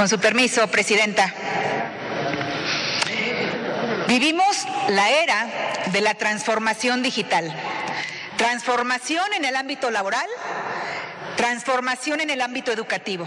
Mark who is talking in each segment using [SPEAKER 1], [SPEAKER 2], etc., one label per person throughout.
[SPEAKER 1] Con su permiso, Presidenta. Vivimos la era de la transformación digital. Transformación en el ámbito laboral, transformación en el ámbito educativo.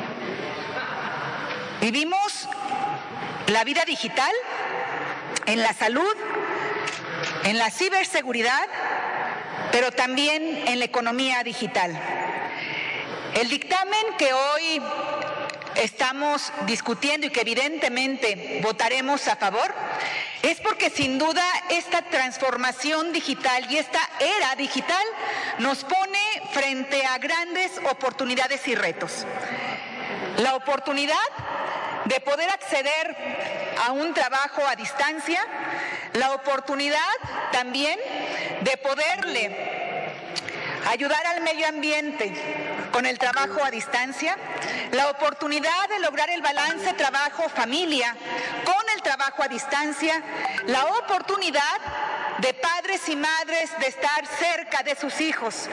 [SPEAKER 1] Vivimos la vida digital en la salud, en la ciberseguridad, pero también en la economía digital. El dictamen que hoy estamos discutiendo y que evidentemente votaremos a favor es porque sin duda esta transformación digital y esta era digital nos pone frente a grandes oportunidades y retos. La oportunidad de poder acceder a un trabajo a distancia, la oportunidad también de poderle ayudar al medio ambiente con el trabajo a distancia, la oportunidad de lograr el balance trabajo-familia con el trabajo a distancia, la oportunidad de padres y madres de estar cerca de sus hijos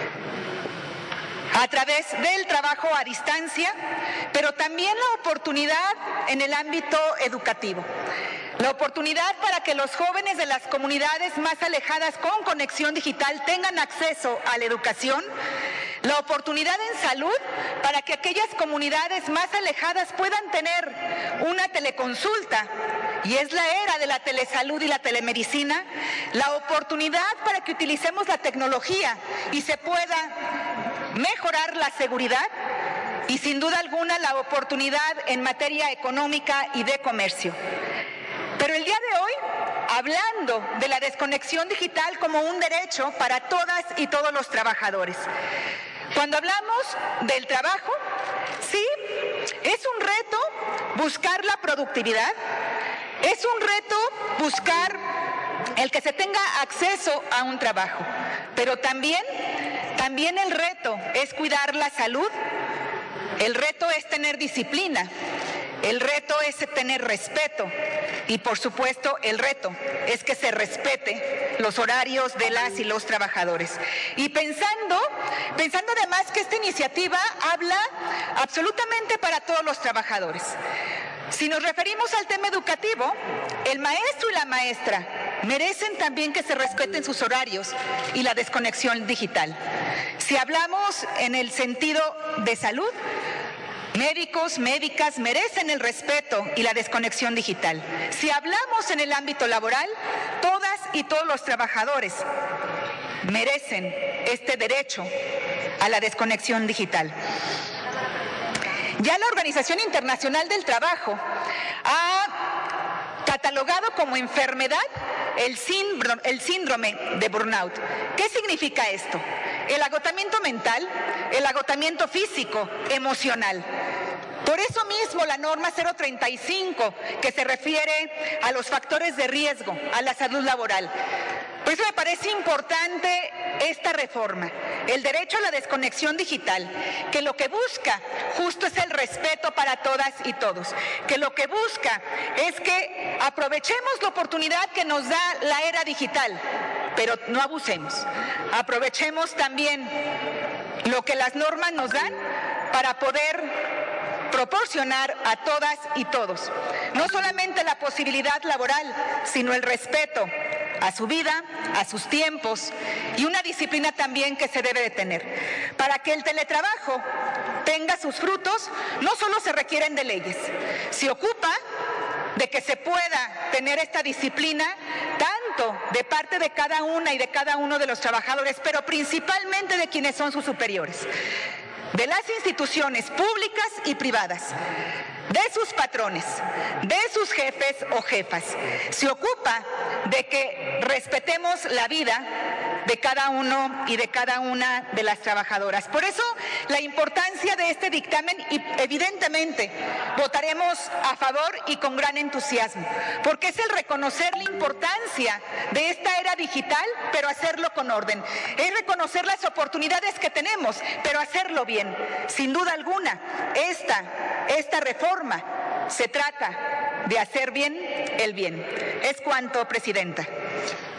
[SPEAKER 1] a través del trabajo a distancia, pero también la oportunidad en el ámbito educativo. La oportunidad para que los jóvenes de las comunidades más alejadas con conexión digital tengan acceso a la educación, la oportunidad en salud para que aquellas comunidades más alejadas puedan tener una teleconsulta, y es la era de la telesalud y la telemedicina, la oportunidad para que utilicemos la tecnología y se pueda mejorar la seguridad y sin duda alguna la oportunidad en materia económica y de comercio. Pero el día de hoy, hablando de la desconexión digital como un derecho para todas y todos los trabajadores. Cuando hablamos del trabajo, sí, es un reto buscar la productividad, es un reto buscar el que se tenga acceso a un trabajo, pero también el reto es cuidar la salud, el reto es tener disciplina, el reto es tener respeto y, por supuesto, el reto es que se respete los horarios de las y los trabajadores. Y pensando además que esta iniciativa habla absolutamente para todos los trabajadores. Si nos referimos al tema educativo, el maestro y la maestra merecen también que se respeten sus horarios y la desconexión digital. Si hablamos en el sentido de salud, médicos, médicas merecen el respeto y la desconexión digital. Si hablamos en el ámbito laboral, todas y todos los trabajadores merecen este derecho a la desconexión digital. Ya la Organización Internacional del Trabajo ha catalogado como enfermedad el síndrome de burnout. ¿Qué significa esto? El agotamiento mental, el agotamiento físico, emocional. Por eso mismo la norma 035, que se refiere a los factores de riesgo, a la salud laboral. Por eso me parece importante esta reforma, el derecho a la desconexión digital, que lo que busca justo es el respeto para todas y todos, que lo que busca es que aprovechemos la oportunidad que nos da la era digital, pero no abusemos. Aprovechemos también lo que las normas nos dan para poder proporcionar a todas y todos, no solamente la posibilidad laboral, sino el respeto a su vida, a sus tiempos y una disciplina también que se debe de tener. Para que el teletrabajo tenga sus frutos, no solo se requieren de leyes, se ocupa de que se pueda tener esta disciplina tanto de parte de cada una y de cada uno de los trabajadores, pero principalmente de quienes son sus superiores, de las instituciones públicas y privadas, de sus patrones, de sus jefes o jefas. Se ocupa de que respetemos la vida de cada uno y de cada una de las trabajadoras. Por eso la importancia de este dictamen, y evidentemente votaremos a favor y con gran entusiasmo, porque es el reconocer la importancia de esta era digital, pero hacerlo con orden. Es reconocer las oportunidades que tenemos, pero hacerlo bien. Sin duda alguna, esta reforma se trata de hacer bien el bien. Es cuanto, Presidenta.